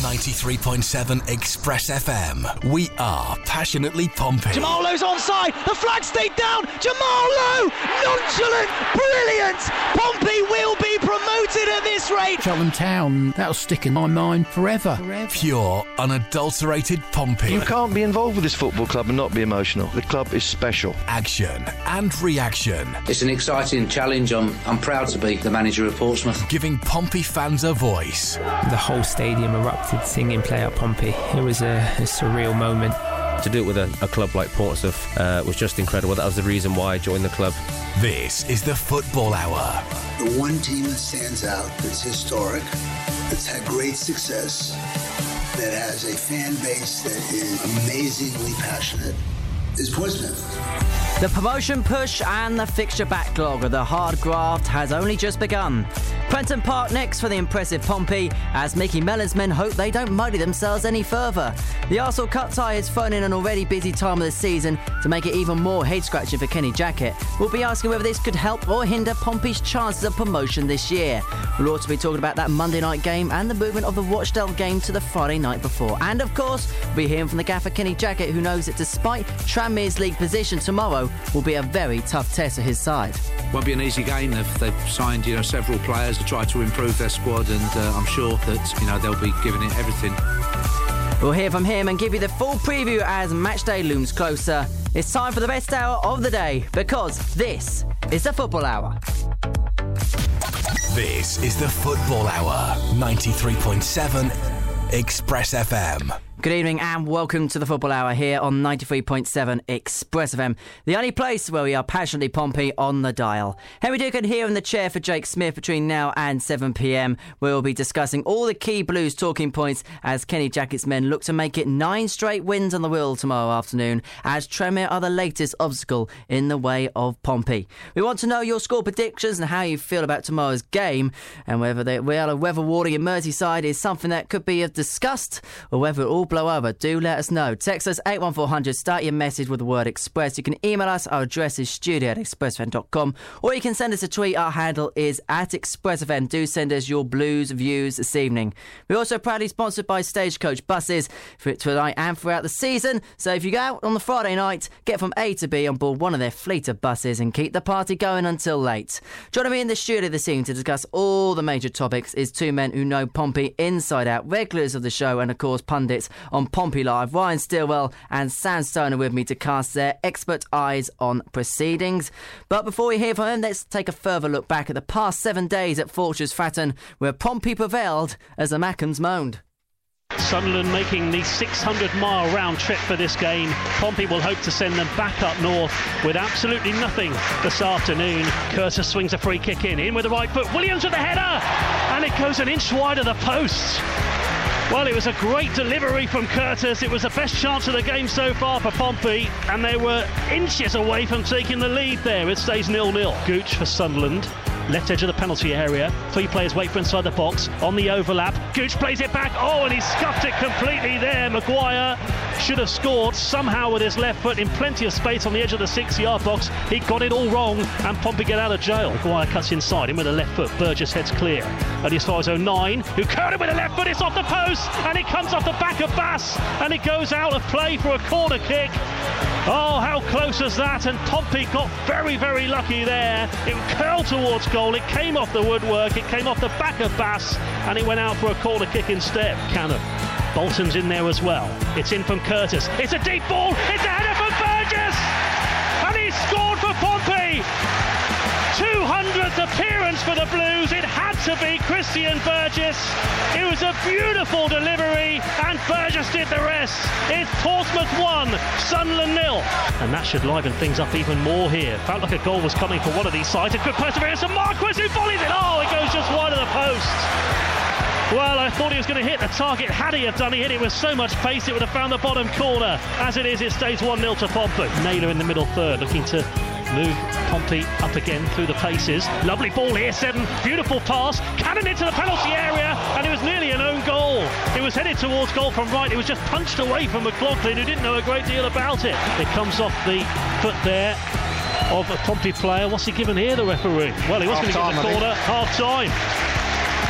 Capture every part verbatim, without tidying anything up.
ninety-three point seven Express F M. We are passionately Pompey. Jamal Lowe's onside. The flag stayed down. Jamal Lowe, nonchalant, brilliant. Pompey will be promoted at this rate. Cheltenham Town, that'll stick in my mind forever. forever. Pure, unadulterated Pompey. You can't be involved with this football club and not be emotional. The club is special. Action and reaction. It's an exciting challenge. I'm, I'm proud to be the manager of Portsmouth. Giving Pompey fans a voice. The whole stadium erupted singing Play Out Pompey. It was a, a surreal moment. To do it with a, a club like Portsmouth uh, was just incredible. That was the reason why I joined the club. This is the Football Hour. The one team that stands out, that's historic, that's had great success, that has a fan base that is amazingly passionate, is Portsmouth. The promotion push and the fixture backlog of the hard graft has only just begun. Prenton Park next for the impressive Pompey, as Mickey Mellon's men hope they don't muddy themselves any further. The Arsenal cut tie has thrown in an already busy time of the season to make it even more head-scratching for Kenny Jackett. We'll be asking whether this could help or hinder Pompey's chances of promotion this year. We'll also be talking about that Monday night game and the movement of the Rochdale game to the Friday night before. And of course, we'll be hearing from the gaffer Kenny Jackett, who knows that despite Tranmere's league position tomorrow will be a very tough test for his side. Won't be an easy game. They've, they've signed, you know, several players to try to improve their squad, and uh, I'm sure that, you know, they'll be giving it everything. We'll hear from him and give you the full preview as match day looms closer. It's time for the best hour of the day, because this is the Football Hour. This is the Football Hour, ninety-three point seven Express F M. Good evening and welcome to the Football Hour here on ninety-three point seven Express F M, the only place where we are passionately Pompey on the dial. Henry Dugan here in the chair for Jake Smith between now and seven p m. We'll be discussing all the key Blues talking points as Kenny Jackett's men look to make it nine straight wins on the wheel tomorrow afternoon, as Tranmere are the latest obstacle in the way of Pompey. We want to know your score predictions and how you feel about tomorrow's game, and whether the weather warning in Merseyside is something that could be of disgust, or whether it all blow over. Do let us know. Text us eight one four hundred, start your message with the word Express. You can email us, our address is studio at express f m dot com, or you can send us a tweet. Our handle is at Express F M. Do send us your Blues views this evening. We're also proudly sponsored by Stagecoach Buses for tonight and throughout the season, so if you go out on the Friday night, get from A to B on board one of their fleet of buses and keep the party going until late. Joining me in the studio this evening to discuss all the major topics is two men who know Pompey inside out, regulars of the show and of course pundits on Pompey Live. Ryan Stilwell and Sam Stoner with me to cast their expert eyes on proceedings. But before we hear from them, let's take a further look back at the past seven days at Fortress Fratton, where Pompey prevailed as the Mackems moaned. Sunderland making the six hundred mile round trip for this game. Pompey will hope to send them back up north with absolutely nothing this afternoon. Curtis swings a free kick in, in with the right foot. Williams with the header, and it goes an inch wide of the post. Well, it was a great delivery from Curtis. It was the best chance of the game so far for Pompey, and they were inches away from taking the lead there. It stays nil nil. Gooch for Sunderland. Left edge of the penalty area. Three players wait for inside the box. On the overlap, Gooch plays it back. Oh, and he scuffed it completely there. Maguire should have scored somehow with his left foot in plenty of space on the edge of the six-yard box. He got it all wrong, and Pompey get out of jail. Maguire cuts inside him with a left foot. Burgess heads clear. And as far as oh nine, who curled it with a left foot. It's off the post, and it comes off the back of Bass, and it goes out of play for a corner kick. Oh, how close is that? And Pompey got very, very lucky there. It curled towards goal. It came off the woodwork. It came off the back of Bass, and it went out for a corner kick instead. Cannon. Bolton's in there as well. It's in from Curtis. It's a deep ball. It's a header from Burgess, and he scored for Pompey. two hundredth appearance for the Blues. It had to be Christian Burgess. It was a beautiful delivery, and Burgess did the rest. It's Portsmouth one, Sunderland nil. And that should liven things up even more here. Felt like a goal was coming for one of these sides. A good perseverance from Marquis, who volleys it. Oh, it goes just wide of the post. Well, I thought he was going to hit the target. Had he have done, he hit it with so much pace, it would have found the bottom corner. As it is, it stays one nil to Pompey. Naylor in the middle third, looking to move Pompey up again through the paces. Lovely ball here, Seven. Beautiful pass. Cannon into the penalty area, and it was nearly an own goal. It was headed towards goal from right. It was just punched away from McLaughlin, who didn't know a great deal about it. It comes off the foot there of a Pompey player. What's he given here, the referee? Well, he was going to get the corner. Half time.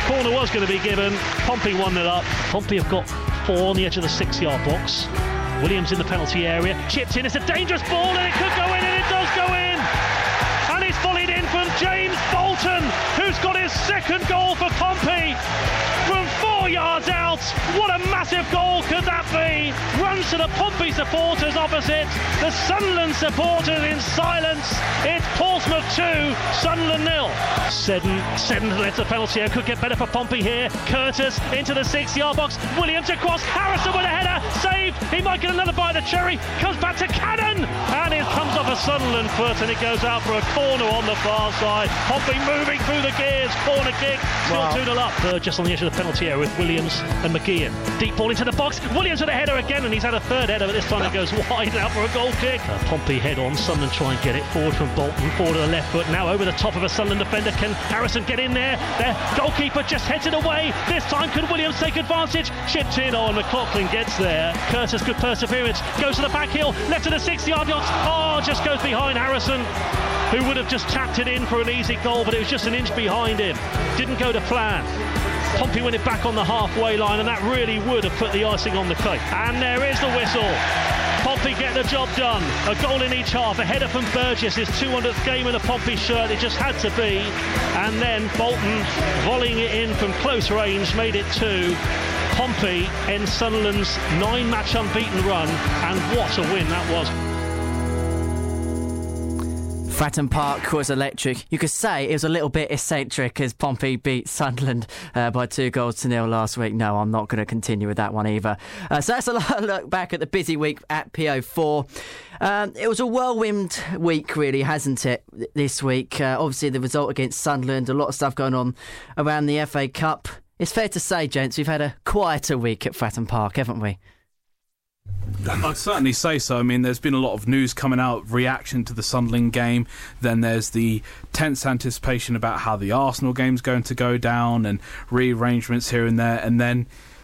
corner was going to be given. Pompey one nil up. Pompey have got four on the edge of the six-yard box. Williams in the penalty area. Chipped in. It's a dangerous ball and it could go in, and it does go in. And it's volleyed in from James Bolton, who's got his second goal for Pompey from four yards out. What a massive goal could that be? Runs to the Pompey supporters opposite. The Sunderland supporters in silence. It's Portsmouth two, Sunderland nil. Seddon, Seddon left the penalty area. Could get better for Pompey here. Curtis into the six-yard box. Williams across. Harrison with a header. Saved. He might get another bite of the cherry. Comes back to Cannon. And it comes off a Sunderland foot and it goes out for a corner on the far side. Pompey moving through the gears. Corner kick. Still wow. two nil up. Third just on the edge of the penalty area with Williams and McGeehan. Deep ball into the box. Williams with a header again, and he's had a third header, but this time it goes wide out for a goal kick. Uh, Pompey head on. Sunderland try and get it forward from Bolton. Forward to the left foot. Now over the top of a Sunderland defender. Can Harrison get in there? Their goalkeeper just heads it away. This time can Williams take advantage? Chipped in. Oh, and McLaughlin gets there. Curtis, good perseverance. Goes to the back heel. Left to the six-yard box. Oh, just goes behind Harrison, who would have just tapped it in for an easy goal, but it was just an inch behind him. Didn't go to plan. Pompey win it back on the halfway line, and that really would have put the icing on the cake. And there is the whistle. Pompey get the job done. A goal in each half. A header from Burgess, his two hundredth game in a Pompey shirt. It just had to be. And then Bolton volleying it in from close range made it two. Pompey ends Sunderland's nine-match unbeaten run, and what a win that was. Fratton Park was electric. You could say it was a little bit eccentric as Pompey beat Sunderland uh, by two goals to nil last week. No, I'm not going to continue with that one either. Uh, so that's a look back at the busy week at P O four. Um, it was a whirlwind week, really, hasn't it, this week? Uh, obviously, the result against Sunderland, a lot of stuff going on around the F A Cup. It's fair to say, gents, we've had a quieter week at Fratton Park, haven't we? I'd certainly say so. I mean, there's been a lot of news coming out, reaction to the Sunderland game. Then there's the tense anticipation about how the Arsenal game's going to go down and rearrangements here and there. And then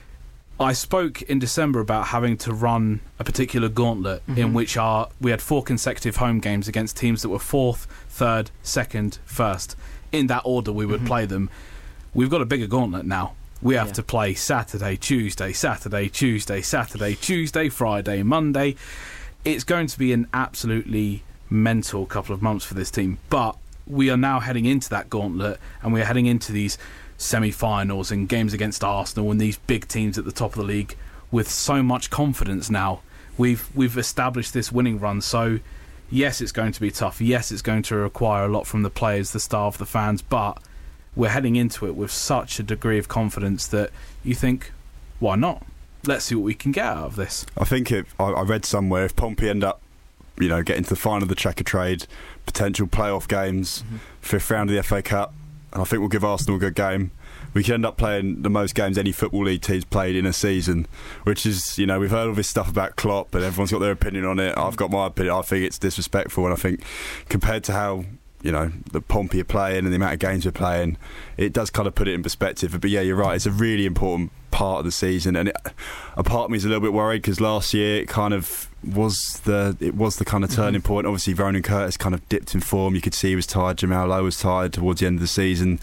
I spoke in December about having to run a particular gauntlet mm-hmm. in which our, we had four consecutive home games against teams that were fourth, third, second, first. In that order we would mm-hmm. play them. We've got a bigger gauntlet now. We have yeah. to play Saturday, Tuesday, Saturday, Tuesday, Saturday, Tuesday, Friday, Monday. It's going to be an absolutely mental couple of months for this team. But we are now heading into that gauntlet, and we are heading into these semi-finals and games against Arsenal and these big teams at the top of the league with so much confidence now. We've we've established this winning run, so yes, it's going to be tough. Yes, it's going to require a lot from the players, the staff, the fans, but we're heading into it with such a degree of confidence that you think, why not? Let's see what we can get out of this. I think it, I, I read somewhere if Pompey end up, you know, getting to the final of the Checkatrade, potential playoff games, mm-hmm. fifth round of the F A Cup, and I think we'll give Arsenal a good game. We could end up playing the most games any Football League team's played in a season, which is, you know, we've heard all this stuff about Klopp and everyone's got their opinion on it. I've got my opinion. I think it's disrespectful, and I think compared to how, you know, the Pompey are playing and the amount of games we're playing, it does kind of put it in perspective. But yeah, you're right, it's a really important part of the season, and it, a part of me is a little bit worried because last year it kind of was the it was the kind of turning mm-hmm. point. Obviously Ronan Curtis kind of dipped in form, you could see he was tired, Jamal Lowe was tired towards the end of the season,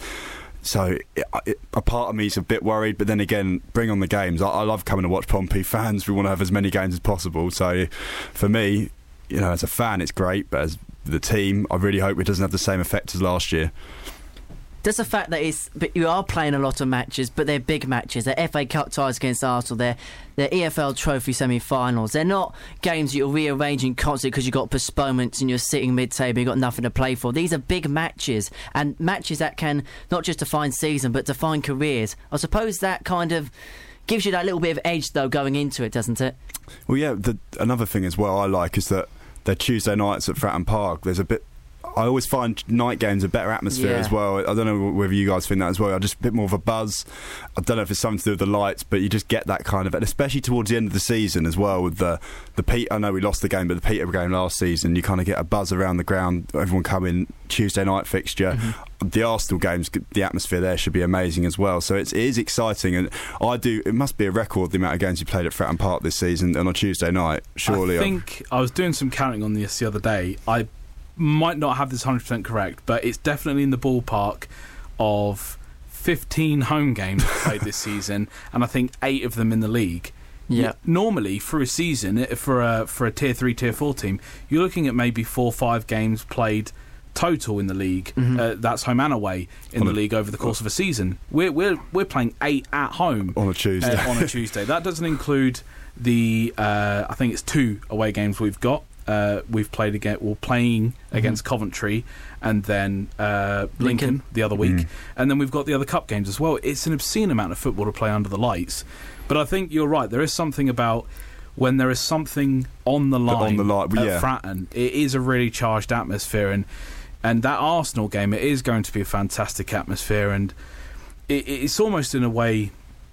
so it, it, a part of me is a bit worried. But then again, bring on the games. I, I love coming to watch Pompey. Fans, we want to have as many games as possible, so for me, you know, as a fan it's great, but as the team, I really hope it doesn't have the same effect as last year. Does the fact that it's, but you are playing a lot of matches, but they're big matches, they're F A Cup ties against Arsenal, they're, they're E F L Trophy semi-finals, they're not games you're rearranging constantly because you've got postponements and you're sitting mid-table, you've got nothing to play for. These are big matches, and matches that can not just define season but define careers. I suppose that kind of gives you that little bit of edge though going into it, doesn't it? Well, yeah, the, another thing as well I like is that they're Tuesday nights at Fratton Park. There's a bit, I always find night games a better atmosphere yeah. as well. I don't know whether you guys think that as well. Just a bit more of a buzz. I don't know if it's something to do with the lights, but you just get that kind of, and especially towards the end of the season as well with the the Peter. I know we lost the game, but the Peter game last season, you kind of get a buzz around the ground. Everyone coming Tuesday night fixture. Mm-hmm. The Arsenal games, the atmosphere there should be amazing as well. So it's, it is exciting, and I do. It must be a record the amount of games you played at Fratton Park this season on a Tuesday night. Surely, I think I've... I was doing some counting on this the other day. I might not have this one hundred percent correct, but it's definitely in the ballpark of fifteen home games played this season, and I think eight of them in the league. Yeah. Normally, for a season, for a for a tier three, tier four team, you're looking at maybe four or five games played total in the league. Mm-hmm. Uh, that's home and away in on the a, league over the course of a season. We're we're we're playing eight at home on a Tuesday. Uh, on a Tuesday. That doesn't include the uh, I think it's two away games we've got. Uh, we've played against, well, playing mm-hmm. against Coventry and then uh, Lincoln, Lincoln the other week, mm. and then we've got the other cup games as well. It's an obscene amount of football to play under the lights. But I think you're right. There is something about when there is something on the line, on the line at yeah. Fratton. It is a really charged atmosphere, and and that Arsenal game, it is going to be a fantastic atmosphere, and it, it's almost in a way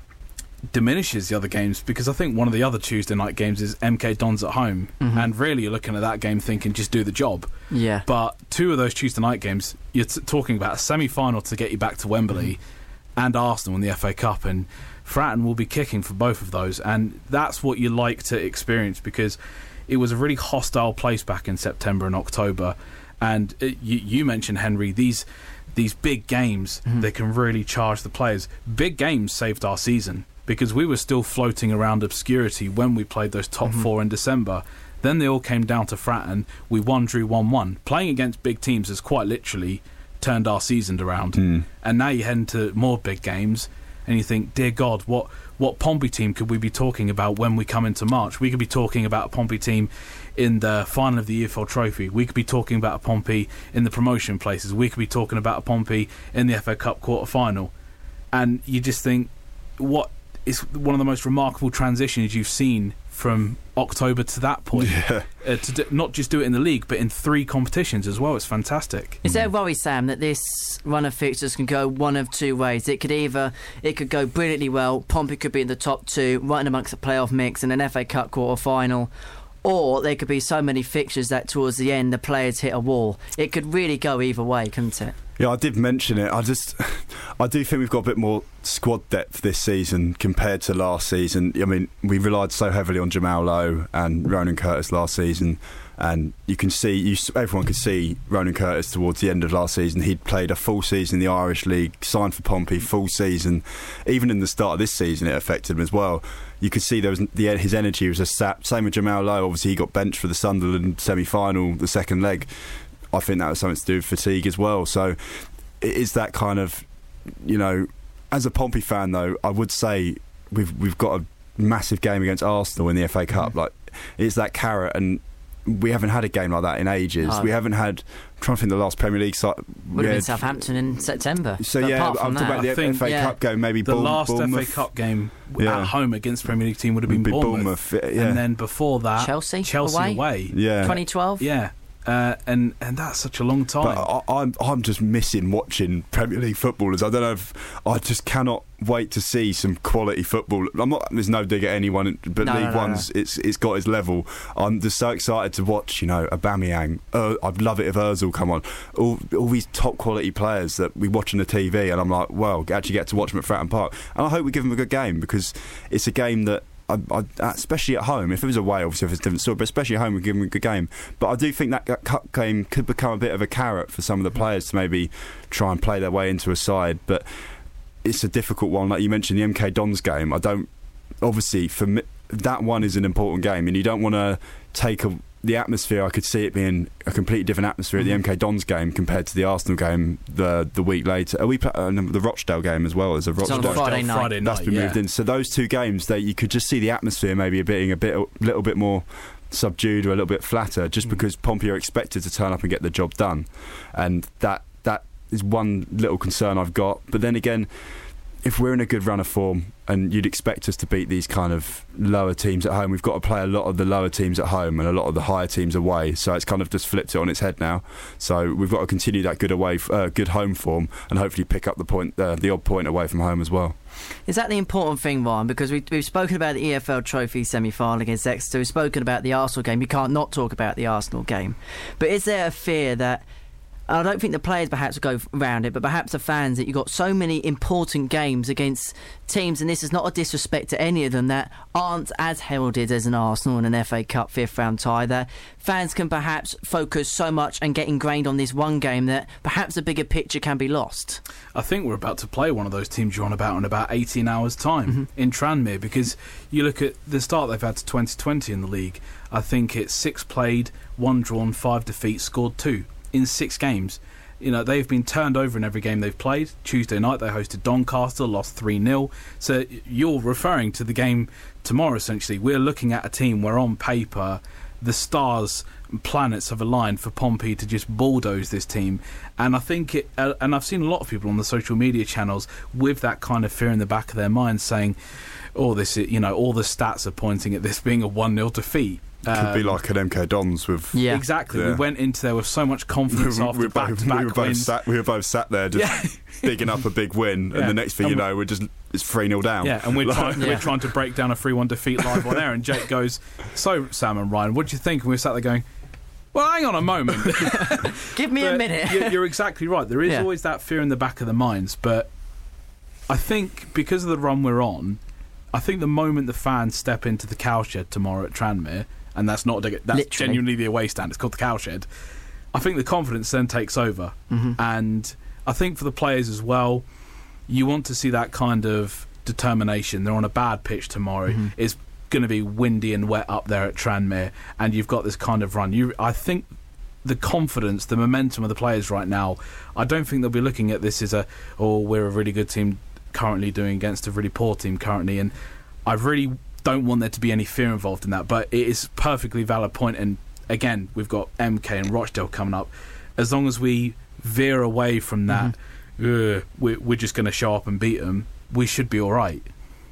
diminishes the other games, because I think one of the other Tuesday night games is M K Dons at home, mm-hmm. and really you're looking at that game thinking just do the job. Yeah. But two of those Tuesday night games, you're t- talking about a semi-final to get you back to Wembley, mm-hmm. and Arsenal in the F A Cup, and Fratton will be kicking for both of those, and that's what you like to experience, because it was a really hostile place back in September and October, and it, you, you mentioned, Henry, these these big games, mm-hmm. they can really charge the players. Big games saved our season, because we were still floating around obscurity when we played those top mm-hmm. four in December. Then they all came down to Fratton. We won, drew one one. Playing against big teams has quite literally turned our season around. Mm. And now you head into more big games, and you think, dear God, what what Pompey team could we be talking about when we come into March? We could be talking about a Pompey team in the final of the E F L Trophy. We could be talking about a Pompey in the promotion places. We could be talking about a Pompey in the F A Cup quarter-final. And you just think, what is one of the most remarkable transitions you've seen from October to that point. Yeah. Uh, to do, not just do it in the league, but in three competitions as well. It's fantastic. Is there a worry, Sam, that this run of fixtures can go one of two ways? It could either it could go brilliantly well, Pompey could be in the top two, right in amongst the playoff mix in an F A Cup quarter final, or there could be so many fixtures that towards the end the players hit a wall. It could really go either way, couldn't it? Yeah, I did mention it. I just, I do think we've got a bit more squad depth this season compared to last season. I mean, we relied so heavily on Jamal Lowe and Ronan Curtis last season, and you can see, you, everyone could see Ronan Curtis towards the end of last season. He'd played a full season in the Irish League, signed for Pompey, full season. Even in the start of this season, it affected him as well. You could see there was the, his energy was just sapped. Same with Jamal Lowe. Obviously, he got benched for the Sunderland semi-final, the second leg. I think that was something to do with fatigue as well. So it is that kind of, you know, as a Pompey fan though, I would say we've we've got a massive game against Arsenal in the F A Cup. Mm-hmm. Like, it's that carrot, and we haven't had a game like that in ages. Oh. We haven't had. I'm trying to think the last Premier League side would have been Southampton in September. So but yeah, I'm talking that, about the F A yeah. Cup game. Maybe the Bournemouth, last Bournemouth. F A Cup game yeah. at home against Premier League team would have been be Bournemouth, Bournemouth yeah. and then before that Chelsea, Chelsea away. away. Yeah, twenty twelve. Yeah. Uh, and and that's such a long time. But I, I'm I'm just missing watching Premier League footballers. I don't know if I just cannot wait to see some quality football. I'm not. There's no dig at anyone, but no, League no, no, One's no. it's it's got its level. I'm just so excited to watch. You know, Aubameyang. Uh, I'd love it if Ozil come on. All all these top quality players that we watch on the T V, and I'm like, well, actually get to watch them at Fratton Park, and I hope we give them a good game, because it's a game that. I, I, especially at home, if it was away, obviously if it's a different story, but especially at home, we give them a good game. But I do think that, that cup game could become a bit of a carrot for some of the players to maybe try and play their way into a side. But it's a difficult one, like you mentioned, the M K Dons game. I don't, obviously for me, that one is an important game, and you don't want to take a, the atmosphere. I could see it being a completely different atmosphere at the M K Dons game compared to the Arsenal game the the week later. Are we play, uh, the Rochdale game as well as a Rochdale? It's on Friday night. Friday night. That's been yeah. moved in. So those two games, they you could just see the atmosphere maybe being a bit, a little bit more subdued or a little bit flatter, just mm. because Pompey are expected to turn up and get the job done, and that that is one little concern I've got. But then again, if we're in a good run of form, and you'd expect us to beat these kind of lower teams at home, we've got to play a lot of the lower teams at home and a lot of the higher teams away. So it's kind of just flipped it on its head now. So we've got to continue that good away, uh, good home form, and hopefully pick up the point, uh, the odd point away from home as well. Is that the important thing, Ryan? Because we, we've spoken about the E F L Trophy semi-final against Exeter. We've spoken about the Arsenal game. You can't not talk about the Arsenal game. But is there a fear that I don't think the players perhaps go around it, but perhaps the fans, that you've got so many important games against teams, and this is not a disrespect to any of them, that aren't as heralded as an Arsenal and an F A Cup fifth round tie, that fans can perhaps focus so much and get ingrained on this one game that perhaps the bigger picture can be lost. I think we're about to play one of those teams you're on about in about eighteen hours time mm-hmm. in Tranmere, because you look at the start they've had to twenty twenty in the league. I think it's six played, one drawn, five defeats, scored two in six games. You know, they've been turned over in every game they've played. Tuesday night they hosted Doncaster, lost three nil. So you're referring to the game tomorrow, essentially. We're looking at a team where on paper the stars and planets have aligned for Pompey to just bulldoze this team. And I think it, uh, and I've seen a lot of people on the social media channels with that kind of fear in the back of their minds saying, oh, this is, you know, all the stats are pointing at this being a one nil defeat. Could um, be like an M K Dons with... Yeah. Exactly. Yeah. We went into there with so much confidence we, after we back-to-back we were both wins. Sat, we were both sat there just yeah. bigging up a big win, yeah. and the next thing and you know, we're just it's three nil down. Yeah, and we're, like, trying, yeah. we're trying to break down a three one defeat live on air, and Jake goes, so, Sam and Ryan, what do you think? And we're sat there going, well, hang on a moment. Give me but a minute. you're, you're exactly right. There is yeah. always that fear in the back of the minds, but I think because of the run we're on, I think the moment the fans step into the cowshed tomorrow at Tranmere, and that's not that's Literally. genuinely the away stand, it's called the cowshed, I think the confidence then takes over. Mm-hmm. And I think for the players as well, you want to see that kind of determination. They're on a bad pitch tomorrow. Mm-hmm. It's going to be windy and wet up there at Tranmere, and you've got this kind of run. You, I think the confidence, the momentum of the players right now, I don't think they'll be looking at this as a, oh, we're a really good team currently doing against a really poor team currently, and I really don't want there to be any fear involved in that. But it is a perfectly valid point, and again, we've got M K and Rochdale coming up. As long as we veer away from that, mm-hmm. uh, we're, we're just going to show up and beat them, we should be all right.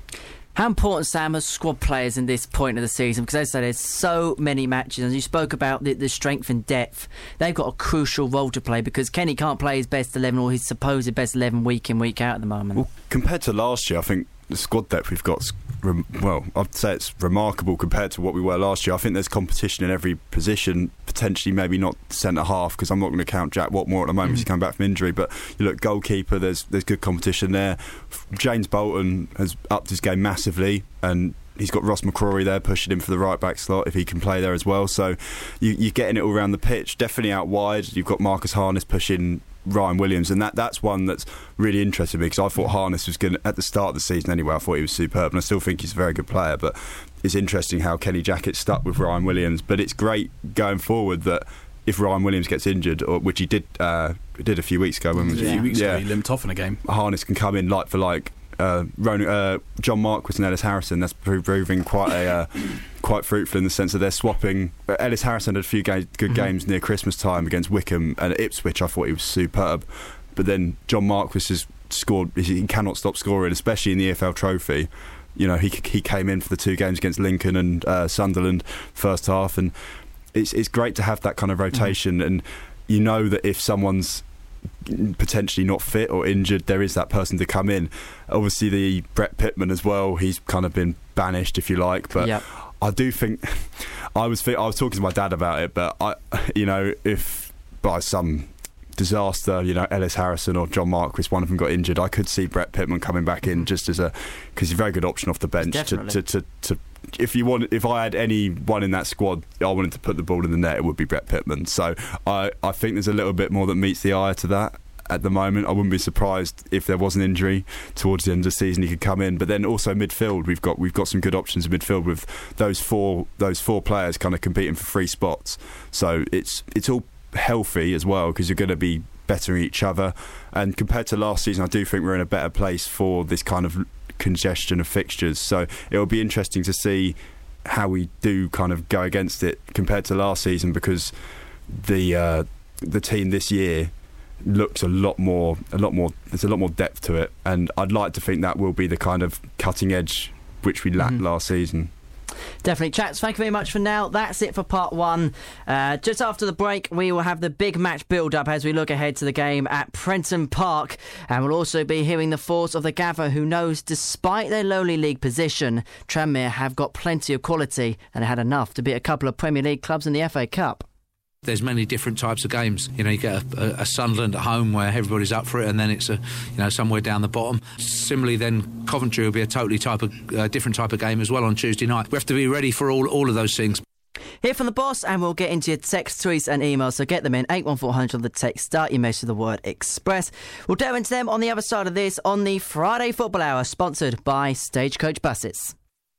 How important, Sam, are squad players in this point of the season? Because as I said, there's so many matches, and you spoke about the, the strength and depth. They've got a crucial role to play, because Kenny can't play his best eleven or his supposed best eleven week in, week out at the moment. Well, compared to last year, I think the squad depth we've got, well, I'd say it's remarkable compared to what we were last year. I think there's competition in every position, potentially maybe not centre-half, because I'm not going to count Jack Watmore at the moment, mm-hmm. he's coming back from injury, but you look, goalkeeper, there's there's good competition there. James Bolton has upped his game massively, and he's got Ross McCrory there pushing him for the right back slot if he can play there as well. So you, you're getting it all around the pitch. Definitely out wide, you've got Marcus Harness pushing Ryan Williams, and that that's one that's really interested me, because I thought Harness was going to, at the start of the season anyway, I thought he was superb, and I still think he's a very good player. But it's interesting how Kenny Jackett stuck with Ryan Williams. But it's great going forward that if Ryan Williams gets injured, or which he did uh, did a few weeks ago, when was yeah. it? a few weeks yeah. ago, he limped off in a game. Harness can come in like for like. Uh, Ron, uh, John Marquis and Ellis Harrison, that's proving quite a uh, quite fruitful in the sense that they're swapping. uh, Ellis Harrison had a few ga- good mm-hmm. games near Christmas time against Wickham and Ipswich. I thought he was superb, but then John Marquis has scored, he cannot stop scoring, especially in the E F L Trophy. You know, he he came in for the two games against Lincoln and uh, Sunderland first half, and it's it's great to have that kind of rotation. Mm-hmm. And you know that if someone's potentially not fit or injured, there is that person to come in. Obviously the Brett Pittman as well, he's kind of been banished, if you like, but yep. I do think I was I was talking to my dad about it, but I you know if by some disaster, you know, Ellis Harrison or John Marquis, one of them got injured, I could see Brett Pittman coming back in just as a, because he's a very good option off the bench to, to, to, to if you want, if I had anyone in that squad I wanted to put the ball in the net, it would be Brett Pittman. So I, I think there's a little bit more that meets the eye to that at the moment. I wouldn't be surprised if there was an injury towards the end of the season, he could come in. But then also midfield, we've got we've got some good options in midfield with those four those four players kind of competing for free spots. So it's it's all healthy as well, because you're going to be bettering each other. And compared to last season, I do think we're in a better place for this kind of congestion of fixtures. So it'll be interesting to see how we do kind of go against it compared to last season, because the uh, the team this year looks a lot more a lot more there's a lot more depth to it, and I'd like to think that will be the kind of cutting edge which we lacked mm-hmm. last season. Definitely. Chats, thank you very much for now. That's it for part one. Uh, just after the break, we will have the big match build-up as we look ahead to the game at Prenton Park, and we'll also be hearing the thoughts of the Gaffer, who knows despite their lowly league position, Tranmere have got plenty of quality and had enough to beat a couple of Premier League clubs in the F A Cup. There's many different types of games. You know, you get a, a Sunderland at home where everybody's up for it, and then it's a, you know, somewhere down the bottom. Similarly, then Coventry will be a totally type of uh, different type of game as well on Tuesday night. We have to be ready for all all of those things. Hear from the boss, and we'll get into your text, tweets and emails, so get them in. eight one four hundred on the text, start your message with the word Express. We'll delve into them on the other side of this on the Friday Football Hour, sponsored by Stagecoach Buses.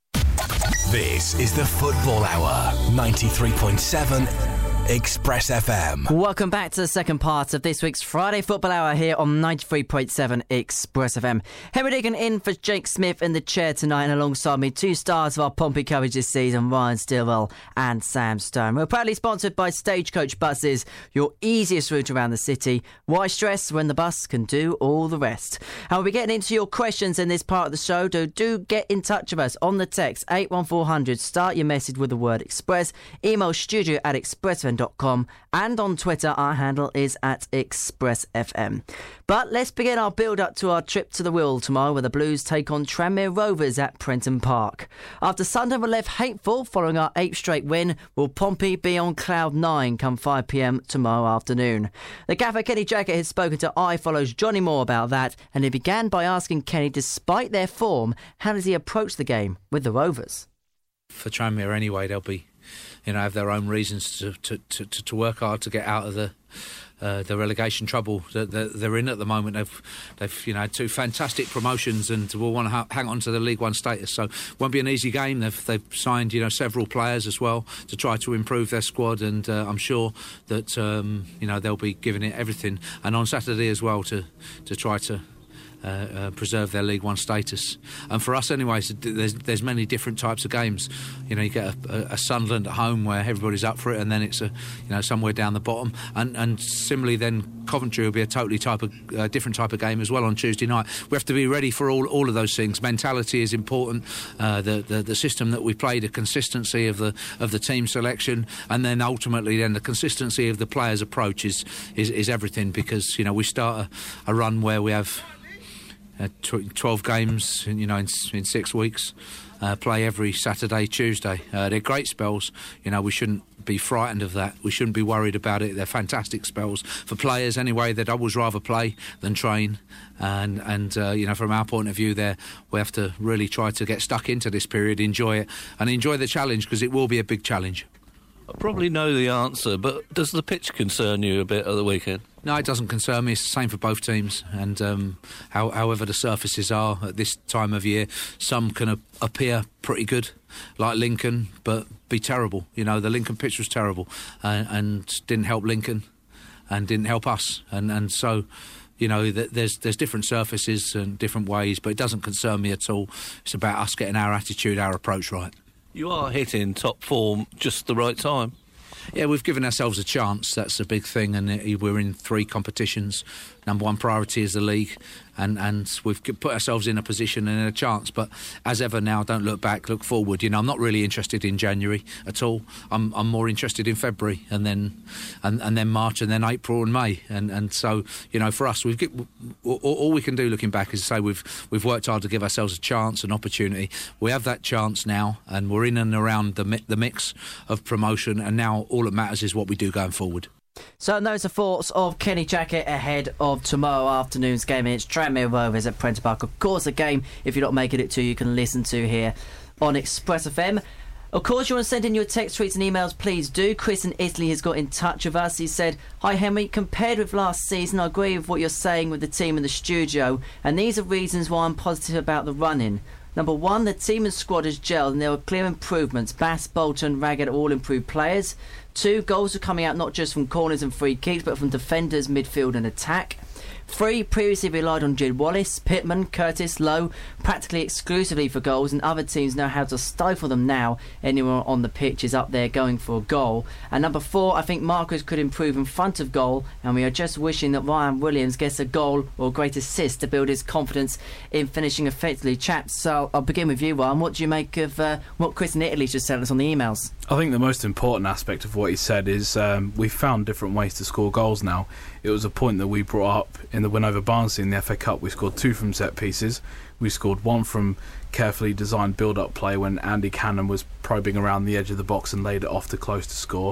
This is the Football Hour, ninety-three point seven Express F M. Welcome back to the second part of this week's Friday Football Hour here on ninety-three point seven Express F M. Henry Deacon in for Jake Smith in the chair tonight, and alongside me, two stars of our Pompey coverage this season, Ryan Stilwell and Sam Stone. We're proudly sponsored by Stagecoach Buses, your easiest route around the city. Why stress when the bus can do all the rest? And we'll be getting into your questions in this part of the show. Do, do get in touch with us on the text eight one four hundred. Start your message with the word Express. Email studio at express f m dot com, and on Twitter our handle is at Express F M. But let's begin our build-up to our trip to the Wirral tomorrow, where the Blues take on Tranmere Rovers at Prenton Park. After Sunderland were left hateful following our eighth straight win, will Pompey be on cloud nine come five p m tomorrow afternoon? The gaffer Kenny Jackett has spoken to iFollow's Johnny Moore about that, and he began by asking Kenny, despite their form, how does he approach the game with the Rovers? For Tranmere anyway, they'll be, you know, have their own reasons to to, to, to work hard to get out of the uh, the relegation trouble that they're in at the moment. They've they've you know had two fantastic promotions and will want to ha- hang on to the League One status. So it won't be an easy game. They've they've signed you know several players as well to try to improve their squad, and uh, I'm sure that um, you know they'll be giving it everything. And on Saturday as well to to try to. Uh, uh, preserve their League One status. And for us anyway, there's there's many different types of games. You know, you get a, a Sunderland at home where everybody's up for it, and then it's a you know somewhere down the bottom. And and similarly, then Coventry will be a totally type of uh, different type of game as well on Tuesday night. We have to be ready for all all of those things. Mentality is important. Uh, the, the the system that we play, the consistency of the of the team selection, and then ultimately then the consistency of the players' approach is is, is everything. Because you know we start a, a run where we have Uh, twelve games, you know, in, in six weeks. Uh, play every Saturday, Tuesday. Uh, they're great spells. You know, we shouldn't be frightened of that. We shouldn't be worried about it. They're fantastic spells for players anyway. They'd always rather play than train. And and uh, you know, from our point of view, there we have to really try to get stuck into this period, enjoy it, and enjoy the challenge, because it will be a big challenge. I probably know the answer, but does the pitch concern you a bit at the weekend? No, it doesn't concern me. It's the same for both teams. And um, how, however the surfaces are at this time of year, some can a- appear pretty good, like Lincoln, but be terrible. You know, the Lincoln pitch was terrible uh, and didn't help Lincoln and didn't help us. And, and so, you know, th- there's there's different surfaces and different ways, but it doesn't concern me at all. It's about us getting our attitude, our approach right. You are hitting top form just the right time. Yeah, we've given ourselves a chance. That's a big thing, and we're in three competitions. Number one priority is the league, and, and we've put ourselves in a position and in a chance. But as ever now, don't look back, look forward. You know, I'm not really interested in January at all. I'm I'm more interested in February, and then and, and then March, and then April and May. And, and so, you know, for us, we've get, all, all we can do looking back is say we've we've worked hard to give ourselves a chance, an opportunity. We have that chance now, and we're in and around the the mix of promotion. And now all that matters is what we do going forward. So those are thoughts of Kenny Jackett ahead of tomorrow afternoon's game against Tranmere Rovers at Prenton Park. Of course, a game, if you're not making it to, you can listen to here on Express F M. Of course, you want to send in your text, tweets and emails, please do. Chris in Italy has got in touch with us. He said, "Hi Henry, compared with last season, I agree with what you're saying with the team in the studio, and these are reasons why I'm positive about the run-in. Number one, the team and squad has gelled and there were clear improvements. Bass, Bolton, Raggett all improved players. Two, goals are coming out not just from corners and free kicks, but from defenders, midfield and attack. Three, previously relied on Jed Wallace, Pittman, Curtis, Lowe, practically exclusively for goals, and other teams know how to stifle them now. Anyone on the pitch is up there going for a goal. And number four, I think Marcus could improve in front of goal, and we are just wishing that Ryan Williams gets a goal or a great assist to build his confidence in finishing effectively." Chaps, so I'll begin with you, Ryan. What do you make of uh, what Chris in Italy just sent us on the emails? I think the most important aspect of what he said is um, we've found different ways to score goals now. It was a point that we brought up in the win over Barnsley in the F A Cup. We scored two from set pieces. We scored one from carefully designed build-up play when Andy Cannon was probing around the edge of the box and laid it off to close to score.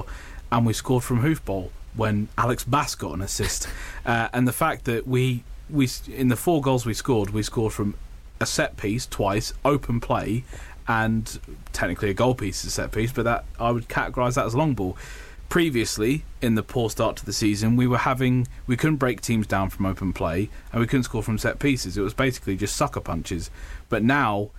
and we scored from hoofball when Alex Bass got an assist. uh, and the fact that we we in the four goals we scored, we scored from a set piece twice, open play, and technically a goal piece is a set piece, but that I would categorise that as long ball. Previously, in the poor start to the season, we were having we couldn't break teams down from open play, and we couldn't score from set pieces. It was basically just sucker punches. But now,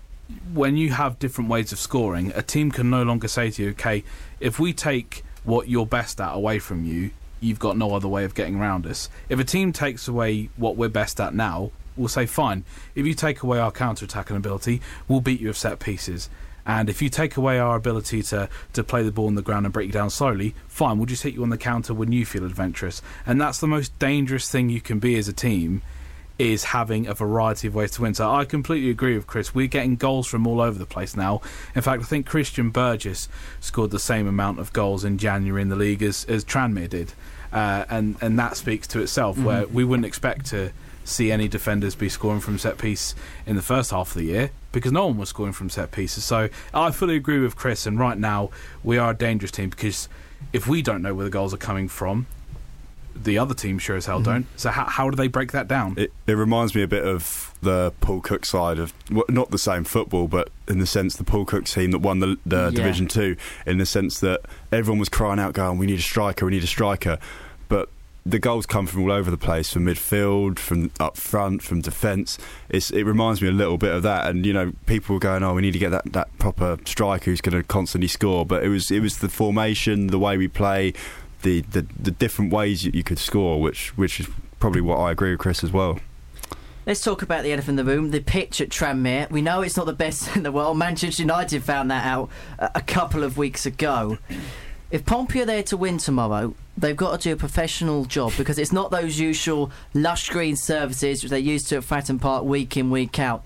when you have different ways of scoring, a team can no longer say to you, okay, if we take what you're best at away from you, you've got no other way of getting around us. If a team takes away what we're best at now, we'll say, fine, if you take away our counter-attacking ability, we'll beat you with set pieces. And if you take away our ability to, to play the ball on the ground and break you down slowly, fine, we'll just hit you on the counter when you feel adventurous. And that's the most dangerous thing you can be as a team, is having a variety of ways to win. So I completely agree with Chris. We're getting goals from all over the place now. In fact, I think Christian Burgess scored the same amount of goals in January in the league as, as Tranmere did. Uh, and, and that speaks to itself, mm-hmm. where we wouldn't expect to see any defenders be scoring from set piece in the first half of the year, because no one was scoring from set pieces. So I fully agree with Chris, and right now we are a dangerous team, because if we don't know where the goals are coming from, the other team sure as hell mm-hmm. don't. So how, how do they break that down? It, it reminds me a bit of the Paul Cook side of, well, not the same football, but in the sense the Paul Cook team that won the, the yeah. Division two, in the sense that everyone was crying out going, we need a striker, we need a striker. But the goals come from all over the place, from midfield, from up front, from defence. It's, it reminds me a little bit of that. And, you know, people were going, oh, we need to get that, that proper striker who's going to constantly score. But it was it was the formation, the way we play, the, the, the different ways you, you could score, which which is probably what I agree with Chris as well. Let's talk about the elephant in the room, the pitch at Tranmere. We know it's not the best in the world. Manchester United found that out a couple of weeks ago. If Pompey are there to win tomorrow, they've got to do a professional job, because it's not those usual lush green services which they're used to at Fratton Park week in, week out.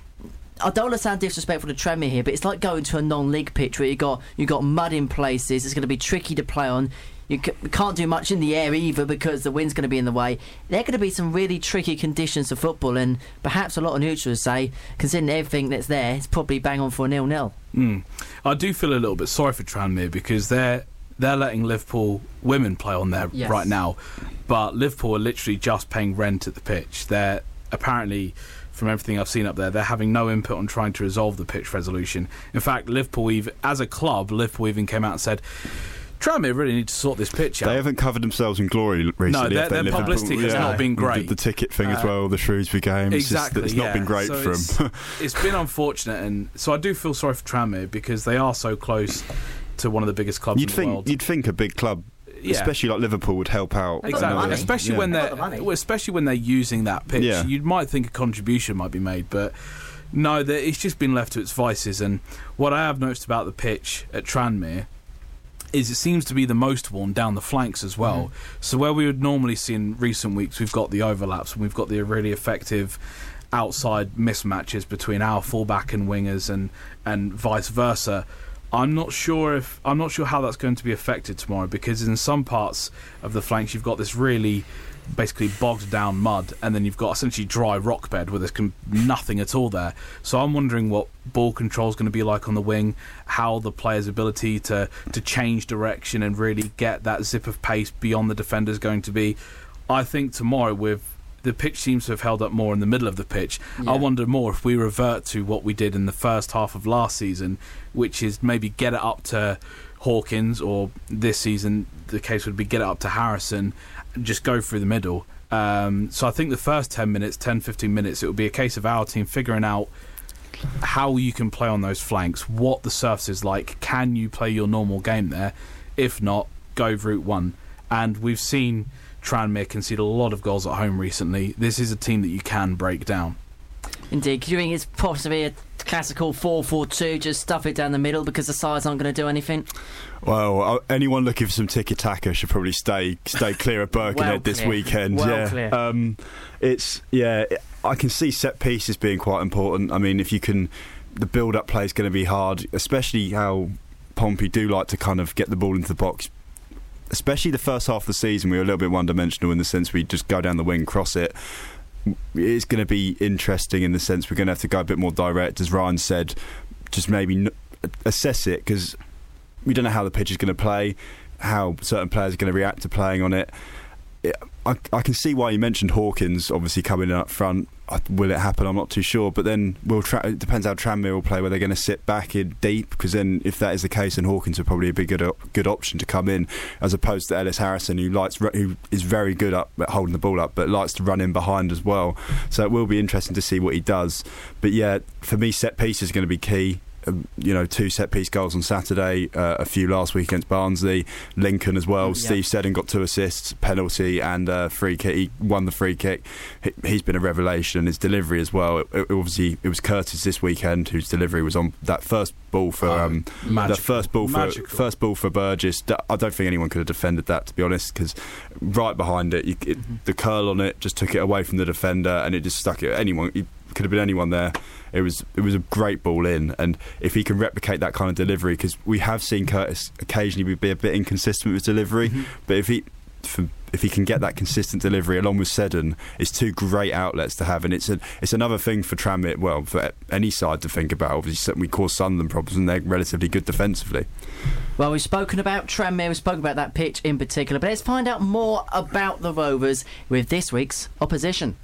I don't want to sound disrespectful to Tranmere here, but it's like going to a non-league pitch where you got you got mud in places. It's going to be tricky to play on. You can't do much in the air either, because the wind's going to be in the way. There are going to be some really tricky conditions for football, and perhaps a lot of neutrals say, considering everything that's there, it's probably bang on for a nil-nil. Mm. I do feel a little bit sorry for Tranmere, because they're They're letting Liverpool women play on there yes. right now, but Liverpool are literally just paying rent at the pitch. They're apparently, from everything I've seen up there, they're having no input on trying to resolve the pitch resolution. In fact, Liverpool, even, as a club, Liverpool even came out and said, Tranmere really need to sort this pitch out. They haven't covered themselves in glory recently. No, their, their publicity has yeah. not been great. The, the ticket thing uh, as well, the Shrewsbury game. Exactly, it's, just, it's yeah. not been great so for it's, them. It's been unfortunate, and so I do feel sorry for Tranmere, because they are so close to one of the biggest clubs you'd in think, the world. You'd think a big club, yeah. especially like Liverpool, would help out. Exactly, especially yeah. when they're the especially when they're using that pitch. Yeah. You might think a contribution might be made, but no, it's just been left to its vices. And what I have noticed about the pitch at Tranmere is it seems to be the most worn down the flanks as well. Mm. So where we would normally see in recent weeks, we've got the overlaps and we've got the really effective outside mismatches between our fullback and wingers, and and vice versa. I'm not sure if I'm not sure how that's going to be affected tomorrow, because in some parts of the flanks you've got this really basically bogged down mud, and then you've got essentially dry rock bed where there's com- nothing at all there. So I'm wondering what ball control is going to be like on the wing, how the players' ability to to change direction and really get that zip of pace beyond the defender is going to be. I think tomorrow, with the pitch seems to have held up more in the middle of the pitch. Yeah. I wonder more if we revert to what we did in the first half of last season, which is maybe get it up to Hawkins, or this season the case would be get it up to Harrison, and just go through the middle. Um, so I think the first ten minutes, ten, fifteen minutes, it would be a case of our team figuring out how you can play on those flanks, what the surface is like, can you play your normal game there? If not, go route one. And we've seen Tranmere concede a lot of goals at home recently. This is a team that you can break down. Indeed. Do you think it's possibly a classical four four two, just stuff it down the middle because the sides aren't going to do anything? Well, anyone looking for some tiki-taka should probably stay stay clear of Birkenhead well this clear. weekend. Well yeah. clear. Um, it's yeah. I can see set pieces being quite important. I mean, if you can, the build-up play is going to be hard, especially how Pompey do like to kind of get the ball into the box. Especially the first half of the season, we were a little bit one-dimensional in the sense we just go down the wing, cross it. It's going to be interesting in the sense we're going to have to go a bit more direct, as Ryan said, just maybe n- assess it, because we don't know how the pitch is going to play. how certain players are going to react to playing on it. it I, I can see why you mentioned Hawkins obviously coming in up front. Will it happen? I'm not too sure. But then we'll tra- it depends how Tranmere will play, where they're going to sit back in deep, because then if that is the case, then Hawkins would probably be a good, op- good option to come in, as opposed to Ellis Harrison, who likes who is very good up at holding the ball up, but likes to run in behind as well. So it will be interesting to see what he does. But yeah, for me, set piece is going to be key. Um, you know, two set-piece goals on Saturday, uh, a few last week against Barnsley, Lincoln as well. Yeah. Steve Seddon got two assists, penalty and uh, free kick. He won the free kick. He, he's been a revelation, and his delivery as well. It, it, obviously, it was Curtis this weekend whose delivery was on that first ball for oh, um, the first ball for magical. first ball for Burgess. I don't think anyone could have defended that, to be honest, because right behind it, you, it mm-hmm. the curl on it just took it away from the defender, and it just stuck it. Anyone. It, could have been anyone there. It was it was a great ball in, and if he can replicate that kind of delivery, because we have seen Curtis occasionally be a bit inconsistent with his delivery, mm-hmm. but if he for, if he can get that consistent delivery along with Seddon, it's two great outlets to have, and it's a, it's another thing for Tranmere, well, for any side to think about. Obviously, we cause Sunderland problems, and they're relatively good defensively. Well, we've spoken about Tranmere, we've spoken about that pitch in particular, but let's find out more about the Rovers with this week's opposition.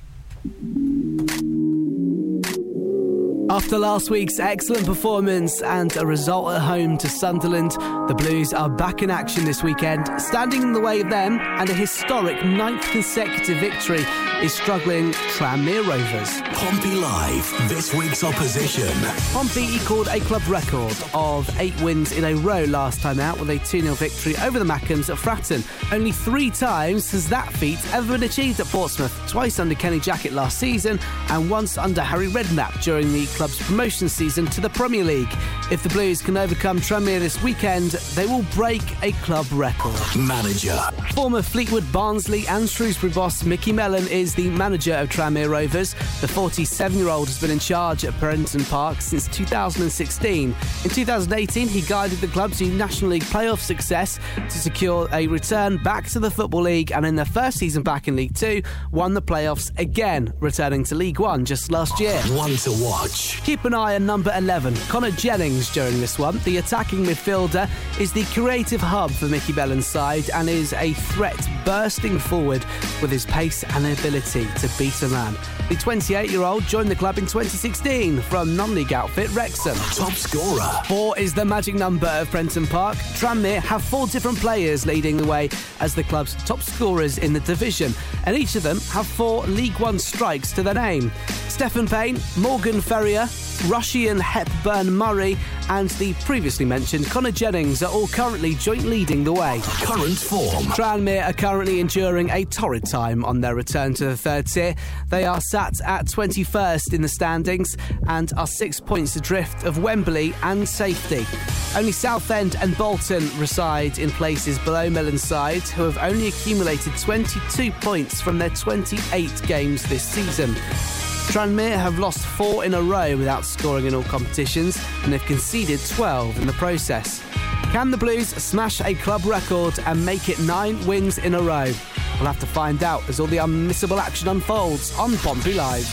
After last week's excellent performance and a result at home to Sunderland, the Blues are back in action this weekend. Standing in the way of them and a historic ninth consecutive victory is struggling Tranmere Rovers. Pompey Live, this week's opposition. Pompey equalled a club record of eight wins in a row last time out with a two nil victory over the Mackems at Fratton. Only three times has that feat ever been achieved at Portsmouth, twice under Kenny Jackett last season and once under Harry Redknapp during the club's promotion season to the Premier League. If the Blues can overcome Tranmere this weekend, they will break a club record. Manager. Former Fleetwood, Barnsley and Shrewsbury boss Mickey Mellon is the manager of Tranmere Rovers. The forty-seven-year-old has been in charge at Prenton Park since two thousand sixteen. In two thousand eighteen, he guided the club to National League playoff success to secure a return back to the Football League, and in their first season back in League Two, won the playoffs again, returning to League One just last year. One to watch. Keep an eye on number eleven, Connor Jennings, during this one. The attacking midfielder is the creative hub for Mickey Mellon's side and is a threat bursting forward with his pace and ability to beat a man. The twenty-eight-year-old joined the club in twenty sixteen from non-league outfit Wrexham. Top scorer. Four is the magic number of Prenton Park. Tranmere have four different players leading the way as the club's top scorers in the division, and each of them have four League One strikes to their name. Stephen Payne, Morgan Ferrier, Rushian Hepburn Murray and the previously mentioned Connor Jennings are all currently joint leading the way. Current form. Tranmere are currently enduring a torrid time on their return to the third tier. They are sat at twenty-first in the standings and are six points adrift of Wembley and safety. Only Southend and Bolton reside in places below Mellon's side, who have only accumulated twenty-two points from their twenty-eight games this season. Tranmere have lost four in a row without scoring in all competitions, and they've conceded twelve in the process. Can the Blues smash a club record and make it nine wins in a row? We'll have to find out as all the unmissable action unfolds on Pompey Live.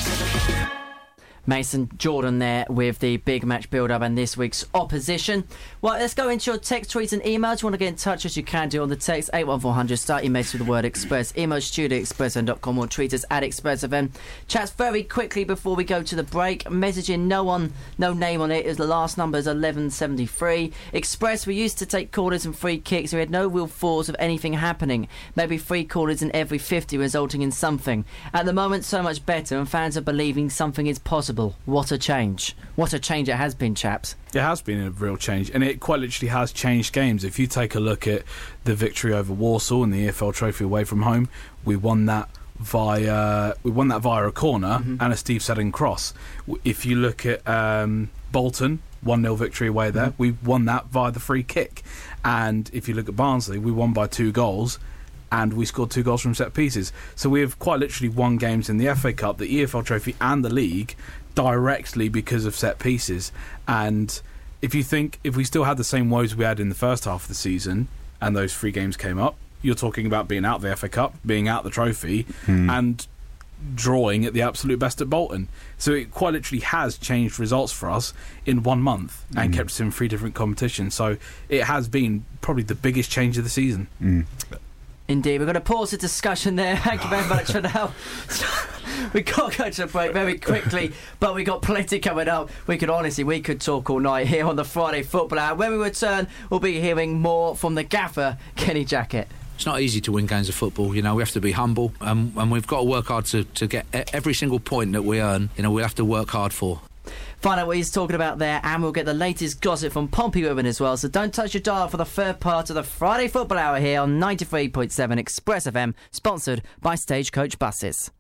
Mason Jordan there with the big match build-up and this week's opposition. Well, let's go into your text, tweets and emails. You want to get in touch as you can do on the text eight one four hundred. Start your message with the word Express. Email studio at express f m dot com or tweet us at ExpressFM. Chats very quickly before we go to the break. Messaging no one, no name on it. Is the last number is eleven seventy-three. Express, we used to take corners and free kicks. We had no real force of anything happening. Maybe three corners in every fifty resulting in something. At the moment, so much better and fans are believing something is possible. What a change. What a change it has been, chaps. It has been a real change, and it quite literally has changed games. If you take a look at the victory over Walsall in the E F L Trophy away from home, we won that via we won that via a corner mm-hmm. and a Steve Seddon cross. If you look at um, Bolton, one nil victory away there, mm-hmm. we won that via the free kick. And if you look at Barnsley, we won by two goals and we scored two goals from set pieces. So we have quite literally won games in the F A Cup, the E F L Trophy and the league directly because of set pieces. And if you think if we still had the same woes we had in the first half of the season and those three games came up, you're talking about being out the F A Cup, being out the trophy, mm. and drawing at the absolute best at Bolton. So it quite literally has changed results for us in one month and Mm. kept us in three different competitions. So it has been probably the biggest change of the season. Mm. Indeed, we're going to pause the discussion there. Thank you very much for now. We've got to go to a break very quickly, but we've got plenty coming up. We could honestly, we could talk all night here on the Friday Football Hour. When we return, we'll be hearing more from the gaffer, Kenny Jackett. It's not easy to win games of football. You know, we have to be humble, um, and we've got to work hard to, to get every single point that we earn. You know, we'll have to work hard for. Find out what he's talking about there, and we'll get the latest gossip from Pompey Women as well. So don't touch your dial for the third part of the Friday Football Hour here on ninety-three point seven Express F M, sponsored by Stagecoach Buses.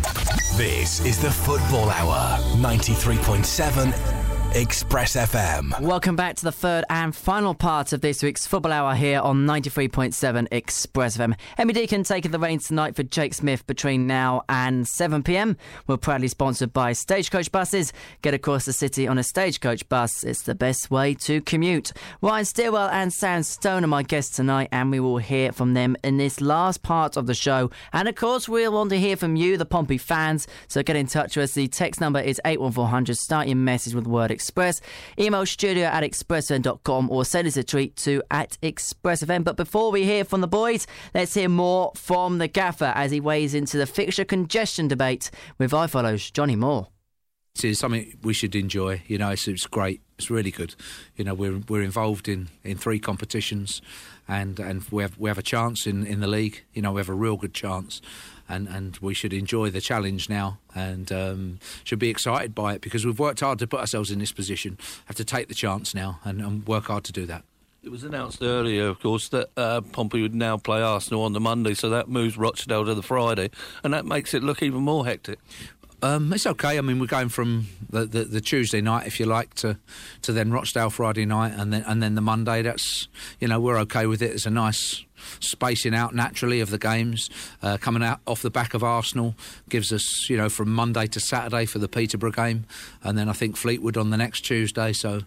This is the Football Hour, ninety-three point seven Express F M. Welcome back to the third and final part of this week's Football Hour here on ninety-three point seven Express F M. Emmy Deacon taking the reins tonight for Jake Smith between now and seven p m. We're proudly sponsored by Stagecoach Buses. Get across the city on a Stagecoach bus. It's the best way to commute. Ryan Stilwell and Sam Stone are my guests tonight, and we will hear from them in this last part of the show. And of course, we'll want to hear from you, the Pompey fans. So get in touch with us. The text number is eight one four hundred. Start your message with the word Express. Email studio at express f m dot com or send us a tweet to at express f m. But before we hear from the boys, let's hear more from the gaffer as he weighs into the fixture congestion debate with iFollow's Johnny Moore. It's something we should enjoy. You know, it's, it's great. It's really good. You know, we're we're involved in, in three competitions, and, and we have we have a chance in, in the league. You know, we have a real good chance. And, and we should enjoy the challenge now, and um, should be excited by it, because we've worked hard to put ourselves in this position. Have to take the chance now and, and work hard to do that. It was announced earlier, of course, that uh, Pompey would now play Arsenal on the Monday, so that moves Rochdale to the Friday, and that makes it look even more hectic. Um, it's okay. I mean, we're going from the, the, the Tuesday night, if you like, to to then Rochdale Friday night, and then and then the Monday. That's, you know, we're okay with it. It's a nice spacing out naturally of the games, uh, coming out off the back of Arsenal gives us, you know, from Monday to Saturday for the Peterborough game, and then I think Fleetwood on the next Tuesday. So,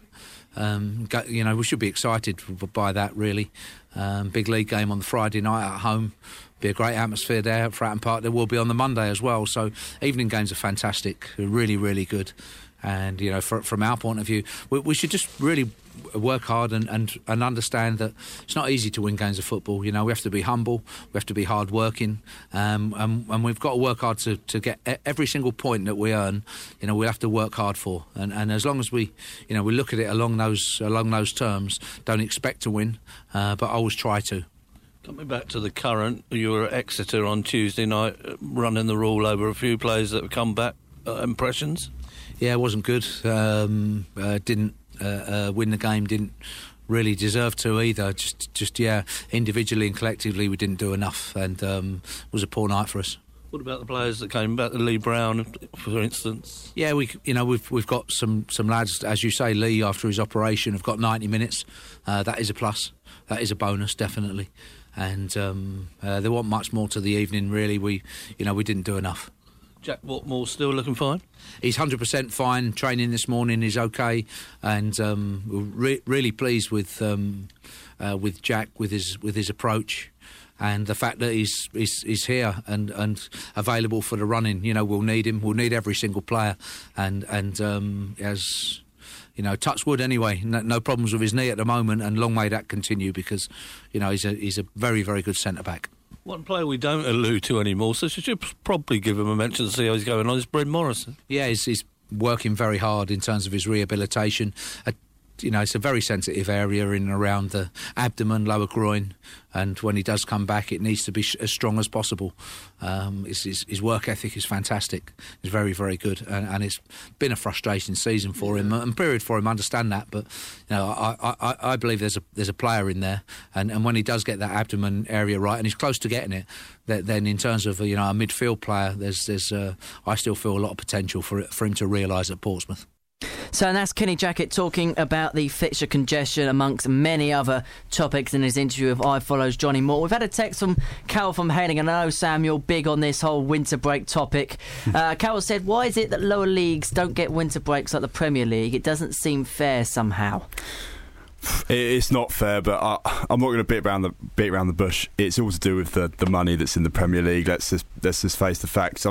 um, go, you know, we should be excited by that. Really, um, big league game on the Friday night at home. Be a great atmosphere there at Fratton Park. There will be on the Monday as well. So evening games are fantastic, really, really good. And, you know, for, from our point of view, we, we should just really work hard and, and, and understand that it's not easy to win games of football. You know, we have to be humble, we have to be hard working, um, and, and we've got to work hard to, to get every single point that we earn. You know, we'll have to work hard for. And, and as long as we, you know, we look at it along those along those terms, don't expect to win, uh, but always try to. Coming back to the current, you were at Exeter on Tuesday night, running the rule over a few players that have come back. Uh, impressions? Yeah, it wasn't good. Um, uh, didn't uh, uh, win the game. Didn't really deserve to either. Just, just yeah, individually and collectively, we didn't do enough, and um, it was a poor night for us. What about the players that came back? Lee Brown, for instance. Yeah, we, you know, we've we've got some some lads, as you say. Lee, after his operation, have got ninety minutes. Uh, that is a plus. That is a bonus, definitely. And um, uh, there wasn't much more to the evening, really. We, you know, we didn't do enough. Jack Watmore still looking fine? He's one hundred percent fine. Training this morning is okay, and um, we're re- really pleased with um, uh, with Jack, with his with his approach, and the fact that he's he's, he's here and, and available for the running. You know, we'll need him. We'll need every single player, and and um, as. You know, touch wood anyway. No, no problems with his knee at the moment, and long may that continue, because, you know, he's a he's a very, very good centre back. One player we don't allude to anymore, so should you probably give him a mention to see how he's going on, is Bryn Morrison. Yeah, he's, he's working very hard in terms of his rehabilitation. Uh, you know, it's a very sensitive area in and around the abdomen, lower groin, and when he does come back, it needs to be sh- as strong as possible. Um, his, his, his work ethic is fantastic. He's very, very good, and, and it's been a frustrating season for him and period for him. I understand that, but you know, I, I, I believe there's a there's a player in there, and, and when he does get that abdomen area right, and he's close to getting it, that, then in terms of, you know, a midfield player, there's there's uh, I still feel a lot of potential for it, for him to realise at Portsmouth. So and that's Kenny Jackett talking about the fixture congestion amongst many other topics in his interview with iFollow's Johnny Moore. We've had a text from Carol from Hailing, and I know, Sam, you're big on this whole winter break topic. uh, Carol said, why is it that lower leagues don't get winter breaks like the Premier League? It doesn't seem fair somehow. It's not fair, but I, I'm not going to beat around the beat around the bush. It's all to do with the, the money that's in the Premier League. Let's just let's just face the facts. I mean,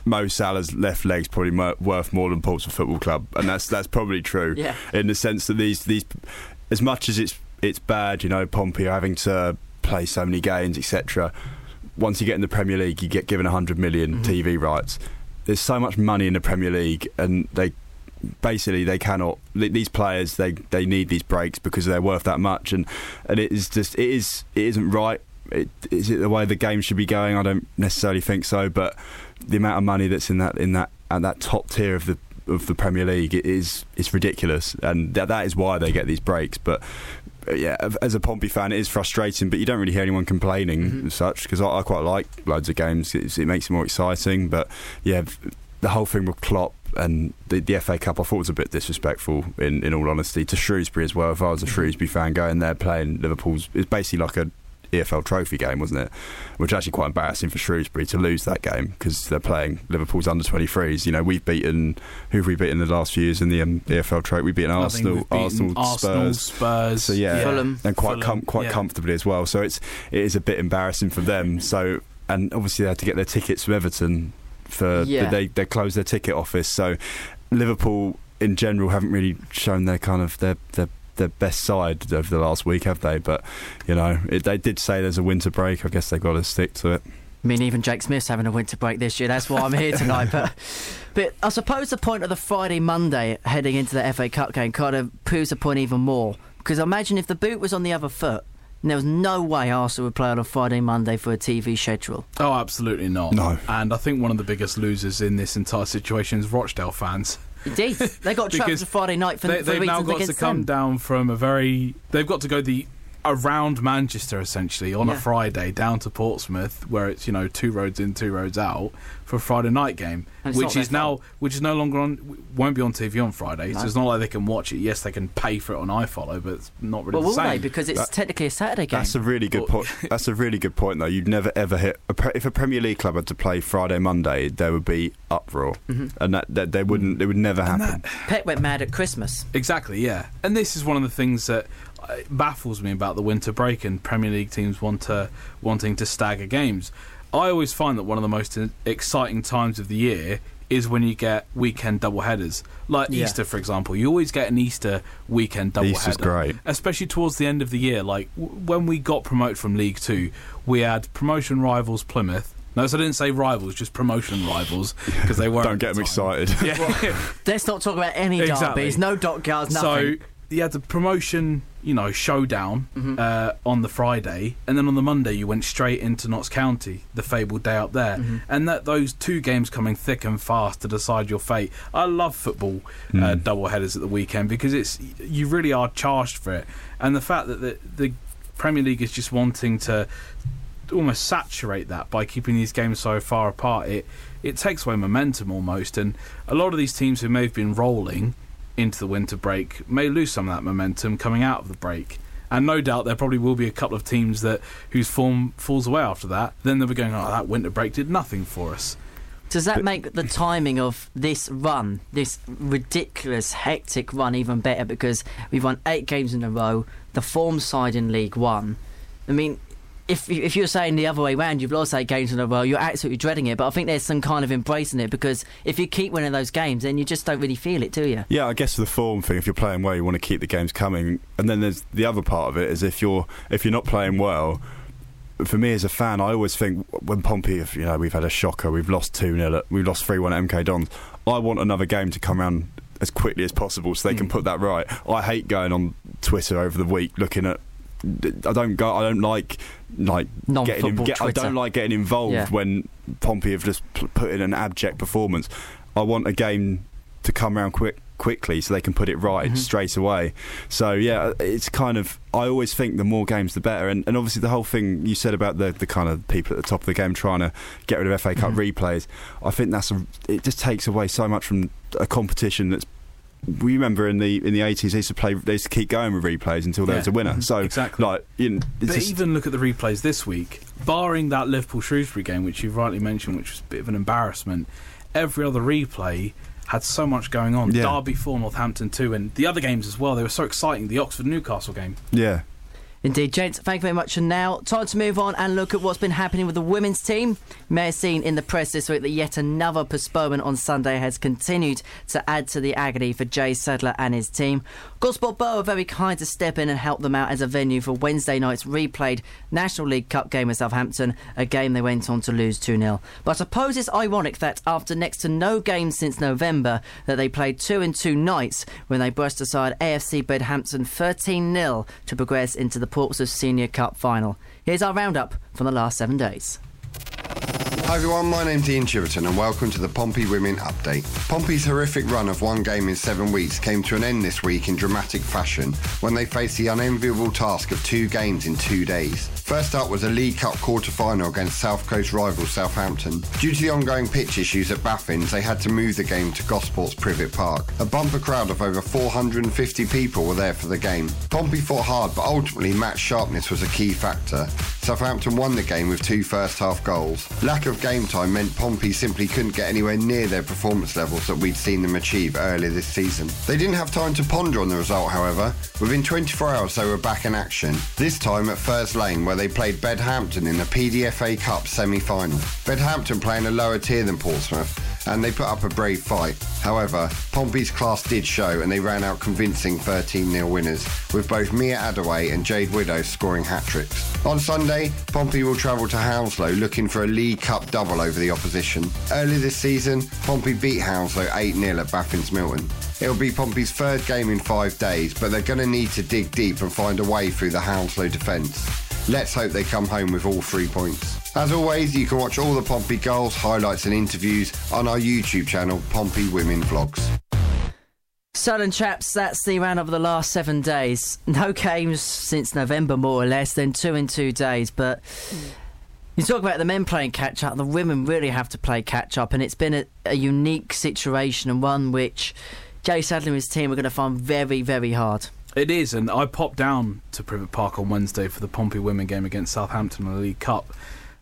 Mo Salah's left leg's probably mo- worth more than Portsmouth Football Club, and that's that's probably true. Yeah. In the sense that these these, as much as it's it's bad, you know, Pompey are having to play so many games, et cetera. Once you get in the Premier League, you get given one hundred million mm-hmm. T V rights. There's so much money in the Premier League, and they basically they cannot. These players they, they need these breaks because they're worth that much, and, and it is just it is it isn't right. It, is it the way the game should be going? I don't necessarily think so, but the amount of money that's in that in that at that top tier of the of the Premier League it is it's ridiculous, and that that is why they get these breaks. But yeah, as a Pompey fan, it is frustrating, but you don't really hear anyone complaining mm-hmm. as such, because I, I quite like loads of games. It's, it makes it more exciting. But yeah, the whole thing with Klopp and the, the F A Cup, I thought was a bit disrespectful, in, in all honesty, to Shrewsbury as well. If I was a Shrewsbury fan going there playing Liverpool's, it's basically like a E F L Trophy game, wasn't it? Which is actually quite embarrassing for Shrewsbury to lose that game, because they're playing Liverpool's under twenty-threes. You know, we've beaten who have we beaten in the last few years in the um, E F L Trophy? We've beaten Arsenal, we've beaten Arsenal, Arsenal, Spurs, Spurs, so yeah, Fulham, and quite Fulham, com- quite yeah. comfortably as well. So it's it is a bit embarrassing for them. So and obviously they had to get their tickets from Everton for yeah. they they closed their ticket office. So Liverpool in general haven't really shown their kind of their their their best side over the last week, have they? But you know, it, they did say there's a winter break. I guess they've got to stick to it. I mean, even Jake Smith's having a winter break this year. That's why I'm here tonight. But, but I suppose the point of the Friday Monday heading into the F A Cup game kind of proves the point even more. Because imagine if the boot was on the other foot, and there was no way Arsenal would play on a Friday Monday for a T V schedule. Oh, absolutely not. No. And I think one of the biggest losers in this entire situation is Rochdale fans. Indeed, they got trapped for Friday night for, they, for they've now got to come them. down from a very. They've got to go the around Manchester essentially on yeah. a Friday down to Portsmouth, where it's you know two roads in, two roads out for a Friday night game, which is now fault. which is no longer on, won't be on T V on Friday. No. So it's not like they can watch it. Yes, they can pay for it on iFollow, but it's not really well, the will same. They? Because it's that, technically a Saturday game. That's a really good point. That's a really good point, though. You'd never ever hit a pre- if a Premier League club had to play Friday Monday, there would be uproar, mm-hmm. and that, that they wouldn't. It would never and happen. That, Pep went mad at Christmas. Exactly, yeah. And this is one of the things that baffles me about the winter break and Premier League teams want to, wanting to stagger games. I always find that one of the most exciting times of the year is when you get weekend double headers, like yeah. Easter, for example. You always get an Easter weekend double Easter's header, great, especially towards the end of the year. Like w- when we got promoted from League Two, we had promotion rivals Plymouth. No, so I didn't say rivals, just promotion rivals, because they weren't. Don't get them excited. Yeah. Well, let's not talk about any exactly. derbies, no dot guards, nothing. So you had the promotion, you know, showdown mm-hmm. uh, on the Friday, and then on the Monday you went straight into Notts County, the fabled day up there, mm-hmm. and that those two games coming thick and fast to decide your fate. I love football mm. uh, double headers at the weekend because it's you really are charged for it, and the fact that the, the Premier League is just wanting to almost saturate that by keeping these games so far apart, it it takes away momentum almost, and a lot of these teams who may have been rolling into the winter break may lose some of that momentum coming out of the break, and no doubt there probably will be a couple of teams that whose form falls away after that. Then they'll be going, oh, that winter break did nothing for us. Does that but, make the timing of this run, this ridiculous hectic run, even better? Because we've won eight games in a row, the form side in League One. I mean, If if you're saying the other way round, you've lost eight games in a row, you're absolutely dreading it. But I think there's some kind of embracing it, because if you keep winning those games, then you just don't really feel it, do you? Yeah, I guess the form thing. If you're playing well, you want to keep the games coming. And then there's the other part of it is if you're if you're not playing well. For me as a fan, I always think when Pompey, if, you know, we've had a shocker, we've lost two nil, we've lost three one at M K Dons. I want another game to come around as quickly as possible so they mm. can put that right. I hate going on Twitter over the week looking at. I don't go. I don't like like getting. In, get, I don't like getting involved yeah. when Pompey have just put in an abject performance. I want a game to come around quick, quickly so they can put it right mm-hmm. straight away. So yeah, it's kind of. I always think the more games, the better. And, and obviously the whole thing you said about the the kind of people at the top of the game trying to get rid of F A Cup mm-hmm. replays. I think that's a. It just takes away so much from a competition that's. We remember in the in the eighties they used to play. They used to keep going with replays until there yeah. was a winner. So exactly. like, you know, but just even look at the replays this week. Barring that Liverpool Shrewsbury game, which you've rightly mentioned, which was a bit of an embarrassment, every other replay had so much going on. Yeah. Derby four, Northampton two, and the other games as well. They were so exciting. The Oxford Newcastle game. Yeah. Indeed, gents, thank you very much. And now, time to move on and look at what's been happening with the women's team. You may have seen in the press this week that yet another postponement on Sunday has continued to add to the agony for Jay Sadler and his team. Gosport Bow are very kind to step in and help them out as a venue for Wednesday night's replayed National League Cup game with Southampton, a game they went on to lose two nil. But I suppose it's ironic that after next to no games since November, that they played two in two nights when they brushed aside A F C Bedhampton thirteen nil to progress into the Portsmouth Senior Cup final. Here's our roundup from the last seven days. Hi everyone, my name's Ian Chiverton and welcome to the Pompey Women Update. Pompey's horrific run of one game in seven weeks came to an end this week in dramatic fashion when they faced the unenviable task of two games in two days. First up was a League Cup quarter-final against South Coast rival Southampton. Due to the ongoing pitch issues at Baffins, they had to move the game to Gosport's Privet Park. A bumper crowd of over four hundred fifty people were there for the game. Pompey fought hard, but ultimately match sharpness was a key factor. Southampton won the game with two first-half goals. Lack of game time meant Pompey simply couldn't get anywhere near their performance levels that we'd seen them achieve earlier this season. They didn't have time to ponder on the result, however. Within twenty-four hours they were back in action, this time at Furze Lane where they played Bedhampton in the P D F A Cup semi-final. Bedhampton playing a lower tier than Portsmouth, and they put up a brave fight. However, Pompey's class did show and they ran out convincing thirteen nil winners, with both Mia Adaway and Jade Widow scoring hat-tricks. On Sunday, Pompey will travel to Hounslow looking for a League Cup double over the opposition. Earlier this season, Pompey beat Hounslow eight nil at Baffins Milton. It'll be Pompey's third game in five days, but they're going to need to dig deep and find a way through the Hounslow defence. Let's hope they come home with all three points. As always, you can watch all the Pompey goals, highlights and interviews on our YouTube channel, Pompey Women Vlogs. So then, chaps, that's the round of the last seven days. No games since November, more or less, then two in two days. But you talk about the men playing catch-up, the women really have to play catch-up, and it's been a, a unique situation and one which Jay Sadler and his team are going to find very, very hard. It is, and I popped down to Privet Park on Wednesday for the Pompey women game against Southampton in the League Cup,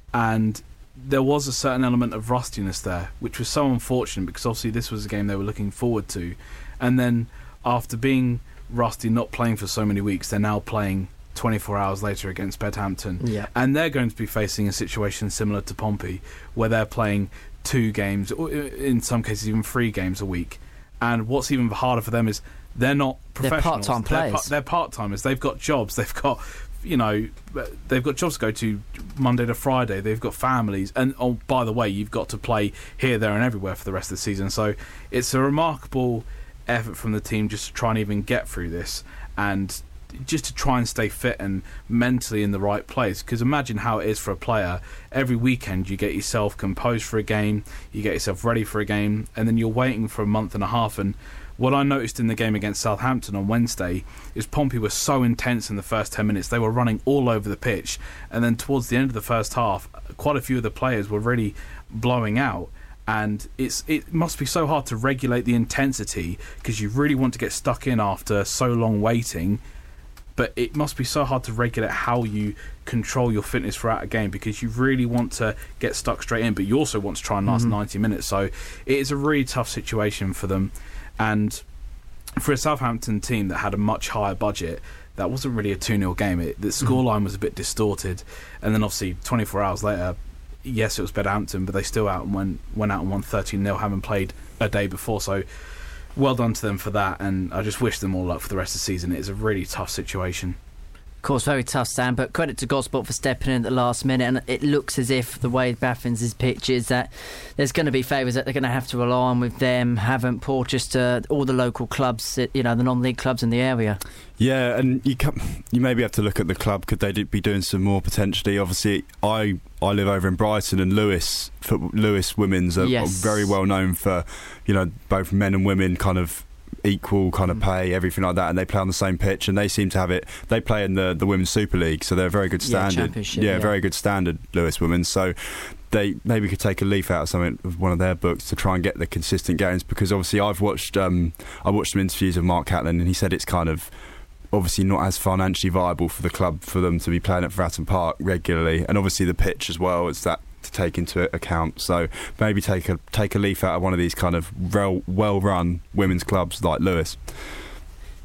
and there was a certain element of rustiness there, which was so unfortunate because obviously this was a game they were looking forward to, and then after being rusty, not playing for so many weeks, they're now playing twenty-four hours later against Bedhampton, yeah. and they're going to be facing a situation similar to Pompey, where they're playing two games, or in some cases even three games a week, and what's even harder for them is they're not professionals. They're part-time players. They're, they're part-timers. They've got jobs. They've got, you know, they've got jobs to go to Monday to Friday. They've got families. And, oh, by the way, you've got to play here, there and everywhere for the rest of the season. So it's a remarkable effort from the team just to try and even get through this and just to try and stay fit and mentally in the right place. Because imagine how it is for a player. Every weekend you get yourself composed for a game, you get yourself ready for a game, and then you're waiting for a month and a half. And what I noticed in the game against Southampton on Wednesday is Pompey was so intense in the first ten minutes. They were running all over the pitch, and then towards the end of the first half, quite a few of the players were really blowing out. And it's it must be so hard to regulate the intensity because you really want to get stuck in after so long waiting. But it must be so hard to regulate how you control your fitness throughout a game because you really want to get stuck straight in, but you also want to try and last mm-hmm. ninety minutes. So it is a really tough situation for them. And for a Southampton team that had a much higher budget, that wasn't really a two nil game. It, the scoreline was a bit distorted. And then obviously twenty-four hours later, yes, it was Bedhampton, but they still out and went, went out and won thirteen nil, having played a day before. So well done to them for that, and I just wish them all luck for the rest of the season. It is a really tough situation. Of course, very tough, Sam, but credit to Gosport for stepping in at the last minute, and it looks as if the way Baffins' pitch is that there's going to be favours that they're going to have to rely on with them, Havant, Portchester, all the local clubs, you know, the non-league clubs in the area. Yeah, and you can, you maybe have to look at the club. Could they be doing some more potentially? Obviously, I I live over in Brighton, and Lewis Lewis Women's are, yes. are very well known for, you know, both men and women kind of equal kind of pay, everything like that, and they play on the same pitch, and they seem to have it. They play in the the Women's Super League, so they're a very good standard. Yeah, yeah, yeah, very good standard, Lewis Women. So they maybe could take a leaf out of something of one of their books to try and get the consistent games, because obviously I've watched um, I watched some interviews of Mark Catlin, and he said it's kind of obviously not as financially viable for the club for them to be playing at Fratton Park regularly, and obviously the pitch as well, it's that to take into account. So maybe take a take a leaf out of one of these kind of well well run women's clubs like Lewis.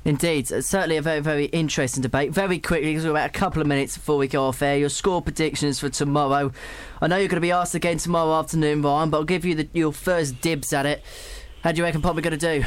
Indeed, it's certainly a very, very interesting debate. Very quickly, because we're about a couple of minutes before we go off air, your score predictions for tomorrow. I know you're going to be asked again tomorrow afternoon, Ryan, but I'll give you the, your first dibs at it. How do you reckon Pompey going to do?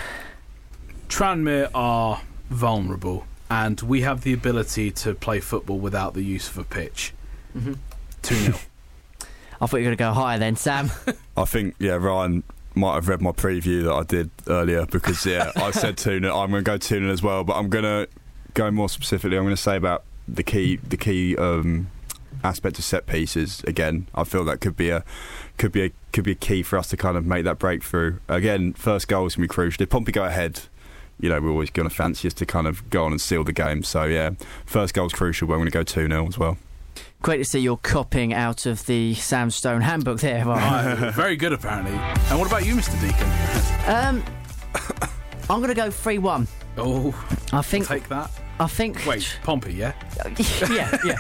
Tranmere are vulnerable, and we have the ability to play football without the use of a pitch. Mm-hmm. two nil. I thought you were going to go higher then, Sam. I think, yeah, Ryan might have read my preview that I did earlier because, yeah, I said two nil. I'm going to go two nil as well, but I'm going to go more specifically. I'm going to say about the key the key um, aspect of set pieces. Again, I feel that could be a could be a, could be a key for us to kind of make that breakthrough. Again, first goal is going to be crucial. If Pompey go ahead, you know, we're always going to fancy us to kind of go on and seal the game. So, yeah, first goal is crucial, but I'm going to go two nil as well. Great to see you're copying out of the Sam Stone handbook there. Right? Oh, very good, apparently. And what about you, Mister Deacon? Um, I'm going to go three one. Oh, I think. Take that. I think. Wait, Pompey, yeah? yeah, yeah.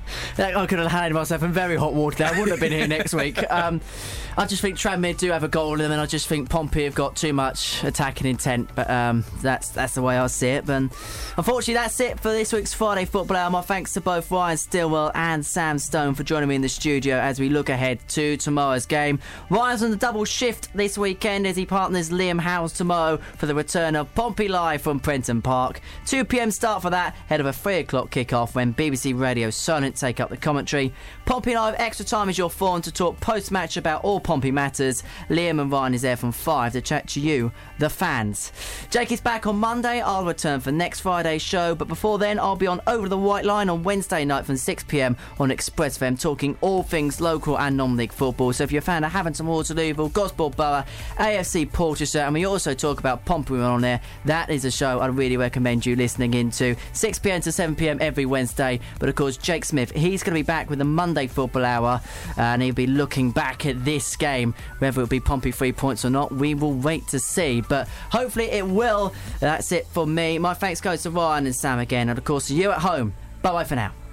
I could have handed myself in very hot water there. I wouldn't have been here next week. Um, I just think Tranmere do have a goal in them, and I just think Pompey have got too much attacking intent. But um, that's that's the way I see it. But unfortunately, that's it for this week's Friday Football Hour. My thanks to both Ryan Stillwell and Sam Stone for joining me in the studio as we look ahead to tomorrow's game. Ryan's on the double shift this weekend as he partners Liam Howes tomorrow for the return of Pompey Live from Prenton Park. two p m start for that, ahead of a three o'clock kick-off when B B C Radio Silent take up the commentary. Pompey Live Extra Time is your forum to talk post-match about all Pompey matters. Liam and Ryan is there from five to chat to you, the fans. Jake is back on Monday. I'll return for next Friday's show, but before then I'll be on Over the White Line on Wednesday night from six p m on Express F M, talking all things local and non-league football. So if you're a fan of Haventon Waterlooville, Gosport Borough, A F C Portchester, and we also talk about Pompey on there, that is a show I'd really recommend you listening into. six p m to seven p m every Wednesday. But of course, Jake Smith, he's going to be back with the Monday Football Hour, and he'll be looking back at this game. Whether it'll be Pompey three points or not, we will wait to see, but hopefully it will. That's it for me. My thanks goes to Ryan and Sam again, and of course to you at home. Bye bye for now.